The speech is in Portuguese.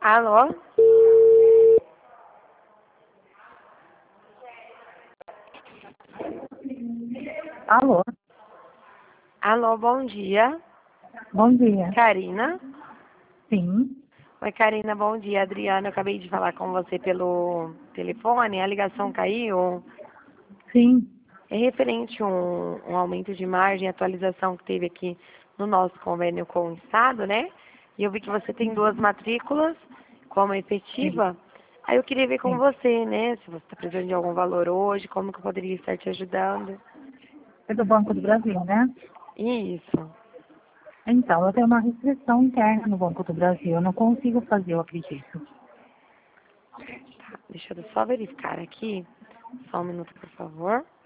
Alô? Alô, Alô, bom dia. bom dia. Karina? Sim, Oi, Karina, bom dia. Adriana, eu acabei de falar com você pelo telefone, a ligação caiu. sim, É referente a um aumento de margem, atualização que teve aqui no nosso convênio com o Estado, né? E eu vi que você tem 2 matrículas como sim, efetiva. Aí eu queria ver com sim. você, né? Se você está precisando de algum valor hoje, como que eu poderia estar te ajudando. É do Banco do Brasil, né? Isso. Então, eu tenho uma restrição interna no Banco do Brasil. Eu não consigo fazer, eu acredito. Tá, deixa eu só verificar aqui. Só um minuto, por favor.